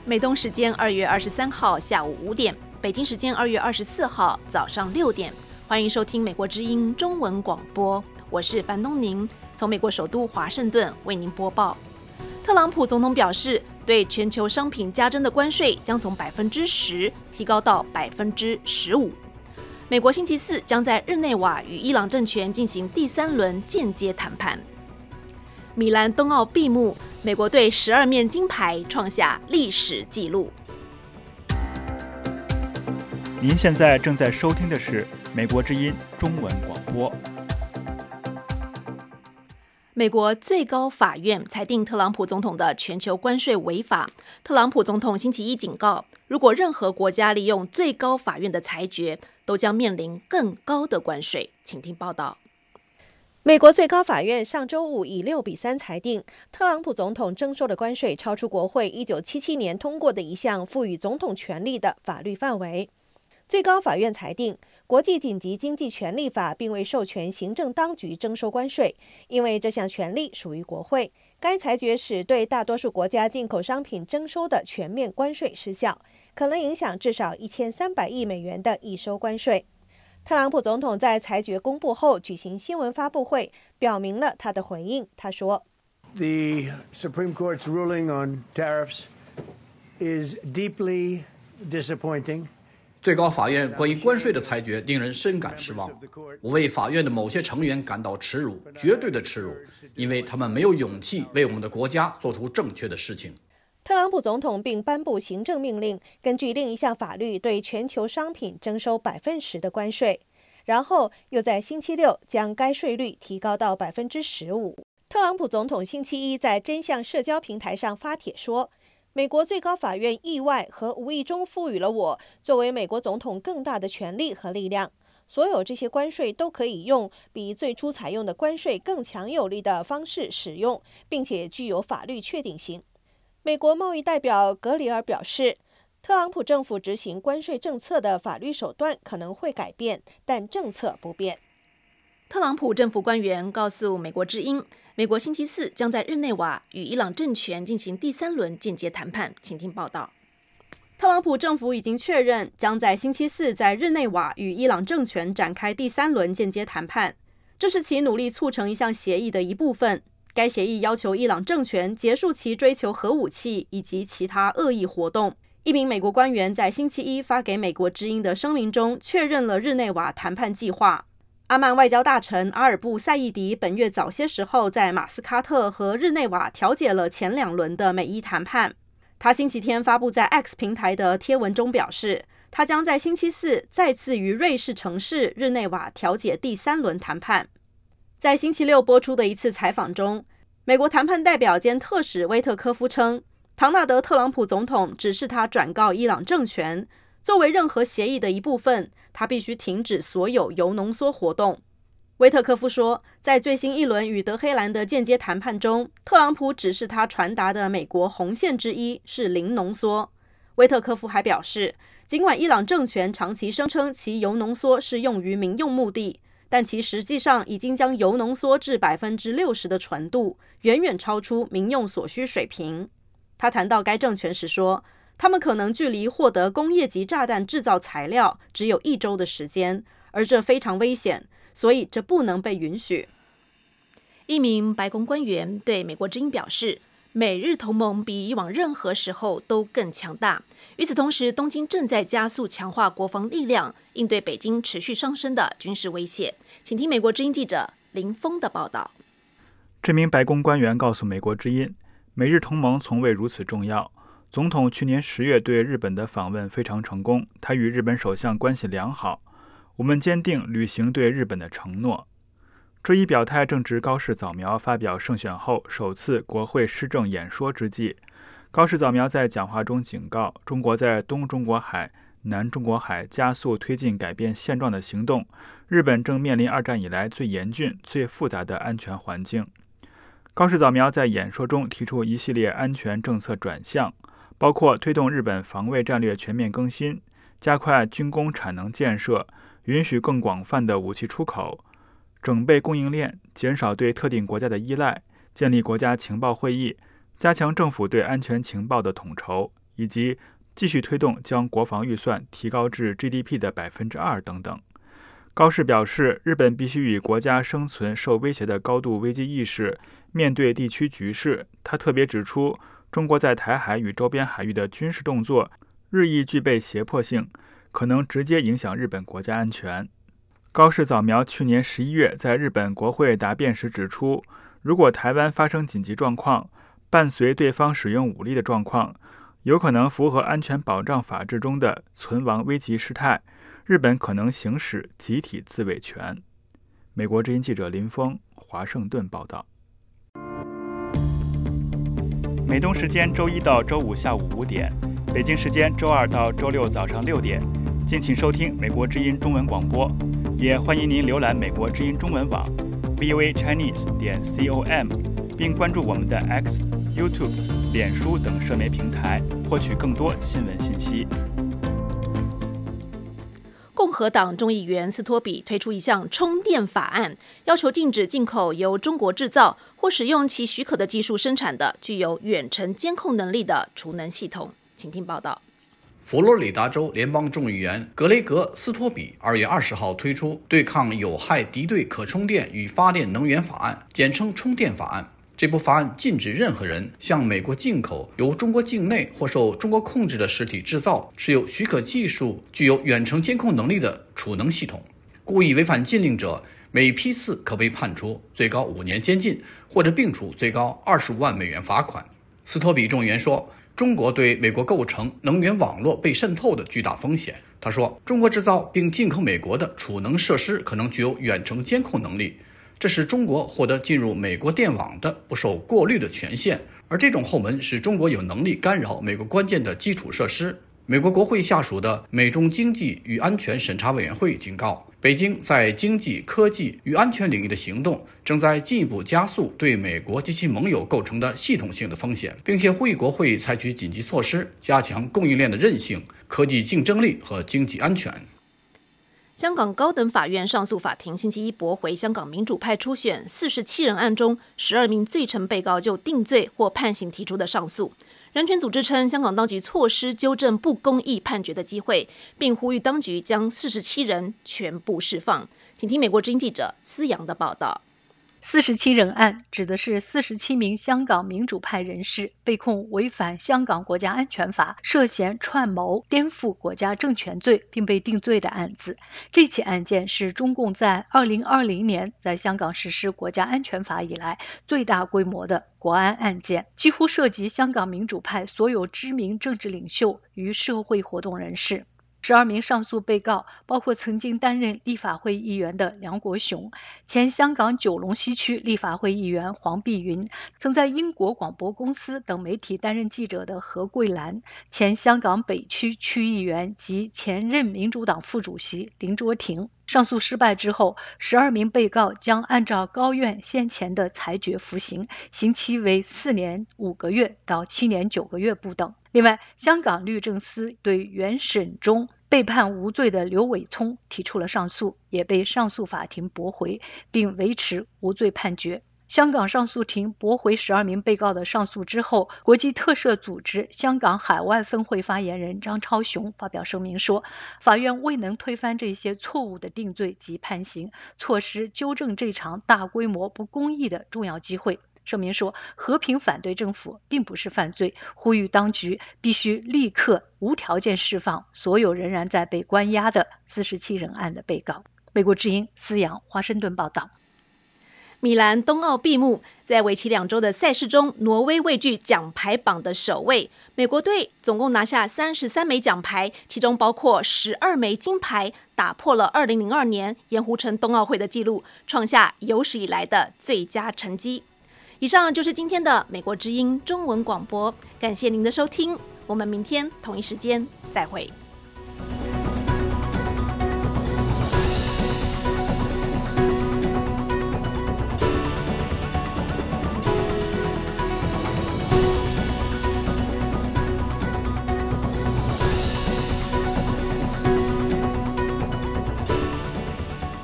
美东时间2月23号下午5点，北京时间2月24号早上6点，欢迎收听美国之音中文广播，我是樊东宁，从美国首都华盛顿为您播报。特朗普总统表示，对全球商品加征的关税将从10%提高到15%。美国星期四将在日内瓦与伊朗政权进行第3轮间接谈判。米兰冬奥闭幕，美国队12面金牌创下历史纪录。 您现在正在收听的是美国之音中文广播。 美国最高法院裁定特朗普总统的全球关税违法。特朗普总统星期一警告，如果任何国家利用最高法院的裁决，都将面临更高的关税。请听报道。 美国最高法院上周五以6-3裁定，特朗普总统征收的关税超出国会1977年通过的一项赋予总统权力的法律范围。最高法院裁定，国际紧急经济权利法并未授权行政当局征收关税，因为这项权利属于国会。该裁决使对大多数国家进口商品征收的全面关税失效，可能影响至少1300亿美元的易收关税。特朗普总统在裁决公布后举行新闻发布会，表明了他的回应。他说 ：“The Supreme Court's ruling on tariffs is deeply disappointing.” 最高法院关于关税的裁决令人深感失望，我为法院的某些成员感到耻辱，绝对的耻辱，因为他们没有勇气为我们的国家做出正确的事情。 特朗普总统并颁布行政命令，根据另一项法律对全球商品征收10%的关税，然后又在星期六将该税率提高到15%。特朗普总统星期一在真相社交平台上发帖说，美国最高法院意外和无意中赋予了我作为美国总统更大的权力和力量，所有这些关税都可以用比最初采用的关税更强有力的方式使用，并且具有法律确定性。美国贸易代表格里尔表示，特朗普政府执行关税政策的法律手段可能会改变，但政策不变。 特朗普政府官员告诉美国之音，美国星期四将在日内瓦与伊朗政权进行第3轮间接谈判。请听报道。 特朗普政府已经确认，将在星期四在日内瓦与伊朗政权展开第3轮间接谈判，这是其努力促成一项协议的一部分。该协议要求伊朗政权结束其追求核武器以及其他恶意活动。一名美国官员在星期一发给美国之音的声明中确认了日内瓦谈判计划。阿曼外交大臣阿尔布赛义迪本月早些时候在马斯喀特和日内瓦调解了前2轮的美伊谈判。他星期天发布在 X 平台的贴文中表示，他将在星期四再次与瑞士城市日内瓦调解第3轮谈判。在星期六播出的一次采访中，美国谈判代表兼特使威特科夫称，唐纳德·特朗普总统指示他转告伊朗政权，作为任何协议的一部分，他必须停止所有铀浓缩活动。威特科夫说，在最新一轮与德黑兰的间接谈判中，特朗普指示他传达的美国红线之一是零浓缩。威特科夫还表示，尽管伊朗政权长期声称其铀浓缩是用于民用目的，但其实际上已经将铀浓缩至60%的纯度，远远超出民用所需水平。他谈到该政权时说，他们可能距离获得工业级炸弹制造材料只有1周的时间，而这非常危险，所以这不能被允许。 一名白宫官员对美国之音表示，美日同盟比以往任何时候都更强大。与此同时，东京正在加速强化国防力量，应对北京持续上升的军事威胁。请听美国之音记者林峰的报道。 这名白宫官员告诉美国之音，美日同盟从未如此重要。总统去年10月对日本的访问非常成功，他与日本首相关系良好。我们坚定履行对日本的承诺。这一表态正值高市早苗发表胜选后首次国会施政演说之际。高市早苗在讲话中警告，中国在东中国海、南中国海加速推进改变现状的行动，日本正面临2战以来最严峻、最复杂的安全环境。高市早苗在演说中提出一系列安全政策转向，包括推动日本防卫战略全面更新，加快军工产能建设，允许更广泛的武器出口，整备供应链，减少对特定国家的依赖，建立国家情报会议，加强政府对安全情报的统筹， 以及继续推动将国防预算提高至 GDP 的 2% 等等。高市表示，日本必须以国家生存受威胁的高度危机意识面对地区局势。他特别指出，中国在台海与周边海域的军事动作日益具备胁迫性，可能直接影响日本国家安全。高市早苗去年11月在日本国会答辩时指出，如果台湾发生紧急状况，伴随对方使用武力的状况，有可能符合安全保障法制中的存亡危急事态，日本可能行使集体自卫权。美国之音记者林峰，华盛顿报道。美东时间周一到周五下午5点，北京时间周二到周六早上6点，敬请收听美国之音中文广播。也欢迎您浏览美国之音中文网 voachinese.com， 并关注我们的 X、YouTube、脸书等社媒平台，获取更多新闻信息。 共和党众议员斯托比推出一项充电法案，要求禁止进口由中国制造或使用其许可的技术生产的具有远程监控能力的储能系统。请听报道。 佛罗里达州联邦众议员格雷格·斯托比2月20号推出对抗有害敌对可充电与发电能源法案，简称充电法案。这部法案禁止任何人向美国进口由中国境内或受中国控制的实体制造、持有许可技术、具有远程监控能力的储能系统。故意违反禁令者，每批次可被判处最高5年监禁，或者并处最高25万美元罚款。斯托比众议员说，中国对美国构成能源网络被渗透的巨大风险。他说，中国制造并进口美国的储能设施可能具有远程监控能力，这使中国获得进入美国电网的不受过滤的权限，而这种后门使中国有能力干扰美国关键的基础设施。美国国会下属的美中经济与安全审查委员会警告，北京在经济、科技与安全领域的行动正在进一步加速对美国及其盟友构成的系统性的风险，并且呼吁国会采取紧急措施，加强供应链的韧性、科技竞争力和经济安全。 香港高等法院上诉法庭星期一驳回香港民主派初选47人案中12名罪成被告就定罪或判刑提出的上诉。人权组织称，香港当局错失纠正不公义判决的机会，并呼吁当局将47人全部释放。请听美国之音记者思阳的报道。 47人案指的是47名香港民主派人士被控违反香港国家安全法，涉嫌串谋颠覆国家政权罪，并被定罪的案子。这起案件是中共在2020年在香港实施国家安全法以来最大规模的国安案件，几乎涉及香港民主派所有知名政治领袖与社会活动人士。12名上诉被告包括曾经担任立法会议员的梁国雄，前香港九龙西区立法会议员黄碧云，曾在英国广播公司等媒体担任记者的何桂兰，前香港北区区议员及前任民主党副主席林卓廷。上诉失败之后，12名被告将按照高院先前的裁决服刑，刑期为4年5个月到7年9个月不等。另外，香港律政司对原审中被判无罪的刘伟聪提出了上诉，也被上诉法庭驳回，并维持无罪判决。香港上诉庭驳回12名被告的上诉之后，国际特赦组织香港海外分会发言人张超雄发表声明说，法院未能推翻这些错误的定罪及判刑，错失纠正这场大规模不公义的重要机会。声明说，和平反对政府并不是犯罪，呼吁当局必须立刻无条件释放所有仍然在被关押的47人案的被告。美国之音思阳华盛顿报道。 米兰冬奥闭幕，在为期2周的赛事中，挪威位居奖牌榜的首位。美国队总共拿下33枚奖牌，其中包括12枚金牌，打破了2002年盐湖城冬奥会的纪录，创下有史以来的最佳成绩。以上就是今天的美国之音中文广播，感谢您的收听，我们明天同一时间再会。